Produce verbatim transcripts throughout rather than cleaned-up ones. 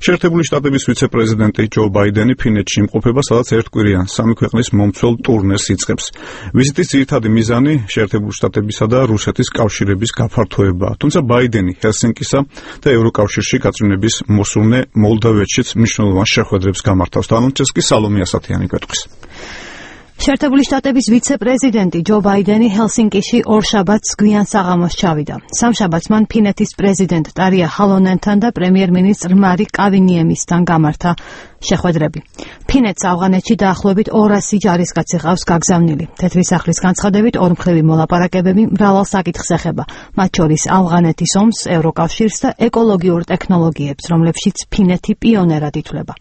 შეერთებული შტატების ვიცე-პრეზიდენტი ჯო ბაიდენი ფინეთში იმყოფება, სადაც ერთკვირიან სამი ქვეყნის მომცველ ტურნეს იწყებს. ვიზიტის ძირითადი მიზანი შეერთებული შტატებისა და რუსეთის კავშირების გაფართოებაა. თუმცა ბაიდენი ჰელსინკისა და ევროკავშირში გაწვრთნების მოსურნე მოლდავეთშიც მნიშვნელოვან შეხვედრებს გამართავს. თამამჩეს კი სალომე ასათიანი გვეტყვის. შეერთებული შტატების ვიცე-პრეზიდენტი ჯო ბაიდენი ჰელსინკიში ორშაბათს გვიან საღამოს ჩავიდა. სამშაბათს მან ფინეთის პრეზიდენტ ტარია ჰალონენთან და პრემიერ-მინისტრ მარი კავინიემისთან გამართა შეხვედრები. ფინეთს ავღანეთში დაახლოებით ორასი ჯარისკაცი ყავს გაგზავნილი. თეთრი სახლის განცხადებით ორმხრივი მოლაპარაკებები მრავალ საკითხს ეხება, მათ შორის ავღანეთის ომს, ევროკავშირს და ეკოლოგიურ ტექნოლოგიებს, რომლებშიც ფინეთი პიონერად ითვლება.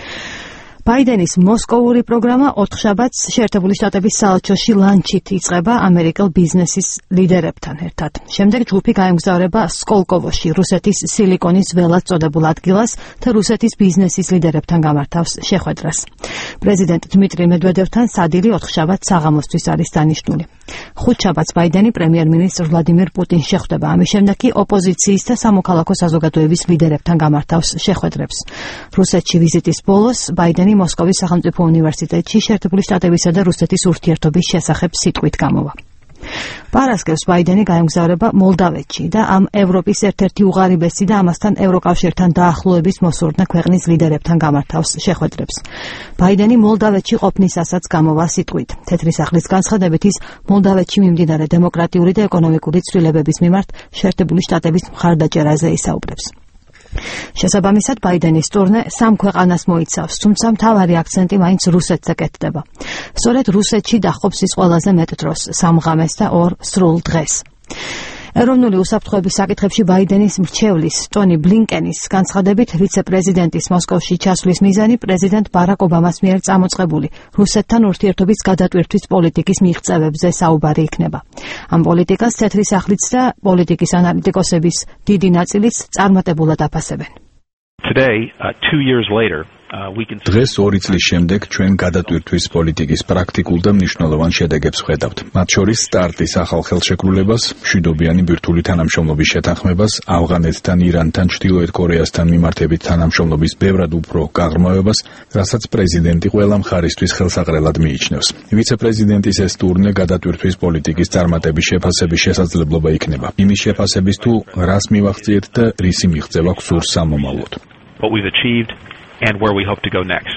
ბაიდენის მოსკოვური პროგრამა ოთხშაბათს შეერთებული შტატების საელჩოში ლანჩით იწყება ამერიკელ ბიზნესის ლიდერებთან ერთად. შემდეგ ჯგუფი გაემგზავრება სკოლკოვოში, რუსეთის სილიკონის ველად წოდებულ ადგილას და რუსეთის ბიზნესის ლიდერებთან გამართავს შეხვედრას. პრეზიდენტ დმიტრი მედვედევთან სადილი ოთხშაბათს საღამოსთვის არის დანიშნული. ხუთშაბათს ბაიდენი პრემიერ-მინისტრ ვლადიმირ პუტინს შეხვდება. ამის შემდეგ კი ოპოზიციის და სამოქალაქო საზოგადოების ლიდერებთან გამართავს შეხვედრებს. რუსეთში ვიზიტის ბოლოს ბაიდენი მოსკოვის სახელმწიფო უნივერსიტეტში შეერთებული შტატებისა და რუსეთის ურთიერთობის შესახებ სიტყვით გამოვა. პარასკევს ბაიდენი გაემგზავრება მოლდავეთში და ამ ევროპის ერთ-ერთი უღარიბესი და ამასთან ევროკავშირთან დაახლოების მოსურნე ქვეყნის ლიდერებთან გამართავს შეხვედრებს. ბაიდენი მოლდავეთში ყოფნისასაც გამოვა სიტყვით. თეთრი სახლის განცხადებით ის მოლდავეთში მიმდინარე დემოკრატიული და ეკონომიკური ცვლილებების მიმართ შეერთებული შტატების მხარდაჭერაზე ისაუბრებს. შესაბამისად ბაიდენის ტურნე სამ ქვეყანას მოიცავს, თუმცა მთავარი აქცენტი მაინც რუსეთზე კეთდება. სწორედ რუსეთში დაჰყოფს ის ყველაზე მეტ დროს, სამ ღამეს და ორ სრულ დღეს. ეროვნული უსაფრთხოების საკითხებში ბაიდენის მრჩევლის ტონი ბლინკენის განცხადებით ვიცე-პრეზიდენტის მოსკოვში ჩასვლის მიზანი პრეზიდენტ ბარაკ ობამას მიერ წამოწყებული რუსეთთან ურთიერთობის გადატვირთვის პოლიტიკის მიღწევებზე საუბარი იქნება. ამ პოლიტიკას თეთრი სახლიც და პოლიტიკის ანალიტიკოსების დიდი ნაწილიც წარმატებულად აფასებენ. Today, uh, two years later, დღეს ორი წლის შემდეგ ჩვენ გადატვირთვის პოლიტიკის პრაქტიკულ და მნიშვნელოვან შედეგებს ვხედავთ. მათ შორის სტარტის ახალ ხელშეკრულებას, მშვიდობიანი ბირთვული თანამშრომლობის შეთანხმებას, ავღანეთთან, ირანთან, ჩრდილოეთ კორეასთან მიმართებით თანამშრომლობის ბევრად უფრო გაღრმავებას, რასაც პრეზიდენტი ყველა მხარისთვის ხელსაყრელად მიიჩნევს. ვიცე-პრეზიდენტის ეს ტურნე გადატვირთვის პოლიტიკის წარმატების შეფასების შესაძლებლობა იქნება. იმის შეფასების თუ რას მივახციეთ და რისი მიღწევა გვსურს სამომავლოდ. What we've achieved and where we hope to go next.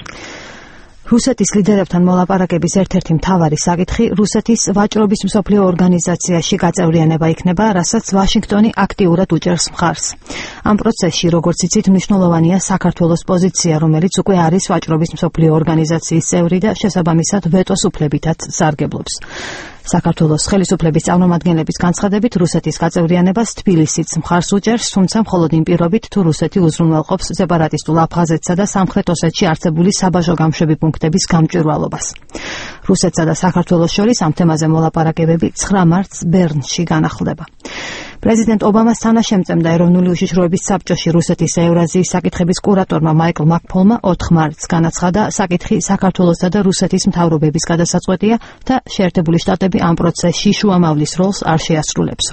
რუსეთის ლიდერებთან მოლაპარაკების ერთ-ერთი მთავარი საკითხი რუსეთის ვაჭრობის მსოფლიო ორგანიზაციაში გაწევრიანება იქნება, რასაც ვაშინგტონი აქტიურად უჭერს მხარს. ამ პროცესში, როგორც იცით, მნიშვნელოვანია საქართველოს პოზიცია, რომელიც უკვე არის ვაჭრობის მსოფლიო ორგანიზაციის წევრი და შესაბამისად ვეტოს უფლებითაც სარგებლობს. საქართველოს ხელისუფლების წარმომადგენლების განცხადებით რუსეთის გაწევრიანებას თბილისიც მხარს უჭერს, თუმცა მხოლოდ იმ პირობით, თუ რუსეთი უზრუნველყოფს სეპარატისტულ აფხაზეთსა და სამხრეთ ოსეთში არსებული საბაჟო გამშვები პუნქტების გამჭვირვალობას. რუსეთსა და საქართველოს შორის ამ თემაზე მოლაპარაკებები ცხრა მარტს ბერნში განახლდება. პრეზიდენტ ობამას თანაშემწემ და ეროვნული უშიშროების საბჭოში რუსეთის ევრაზიის საკითხების კურატორმა მაიკლ მაკფოლმა ოთხ მარტს განაცხადა, საკითხი საქართველოსა და რუსეთის მთავრობების გადასაწყვეტია და შეერთებული შტატები ამ პროცესში შუამავლის როლს არ შეასრულებსო.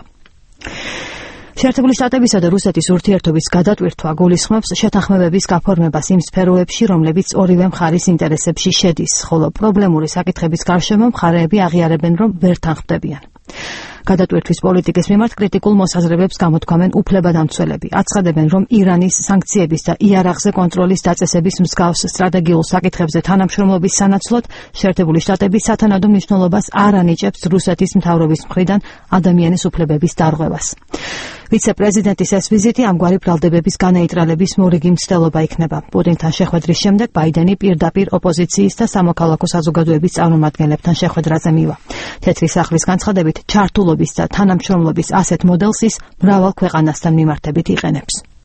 შეერთებული შტატებისა და რუსეთის ურთიერთობის გადატვირთვა გულისხმობს შეთანხმებების გაფორმებას იმ სფეროებში, რომლებიც ორივე მხარის ინტერესებში შედის, ხოლო პრობლემური საკითხების გარშემო მხარეები აღიარებენ, რომ ვერ თანხმდებიან. გადატვირთვის პოლიტიკის მიმართ კრიტიკულ მოსაზრებებს გამოთქვამენ უფლებადამცველები. აცხადებენ, რომ ირანის სანქციების და იარაღზე კონტროლის დაწესების მსგავს სტრატეგიულ საკითხებზე თანამშრომლობის სანაცვლოდ შეერთებული შტატები სათანადო მნიშვნელობას არ ანიჭებს რუსეთის მთავრობის მხრიდან ადამიანის უფლებების დარღვევას. ვიცე-პრეზიდენტის ეს ვიზიტი ამგვარი ბრალდებების განეიტრალების მორიგი მცდელობა იქნება. პუტინთან შეხვედრის შემდეგ ბაიდენი პირდაპირ ოპოზიციის და სამოქალაქო საზოგადოების წარმომადგენლებთან შეხვედრაზე მივა. თეთრი სახლის განცხადებით ჩართულობის და თანამშრომლობის ასეთ მოდელს ის მრავალ ქვეყანასთან მიმართებით იყენებს.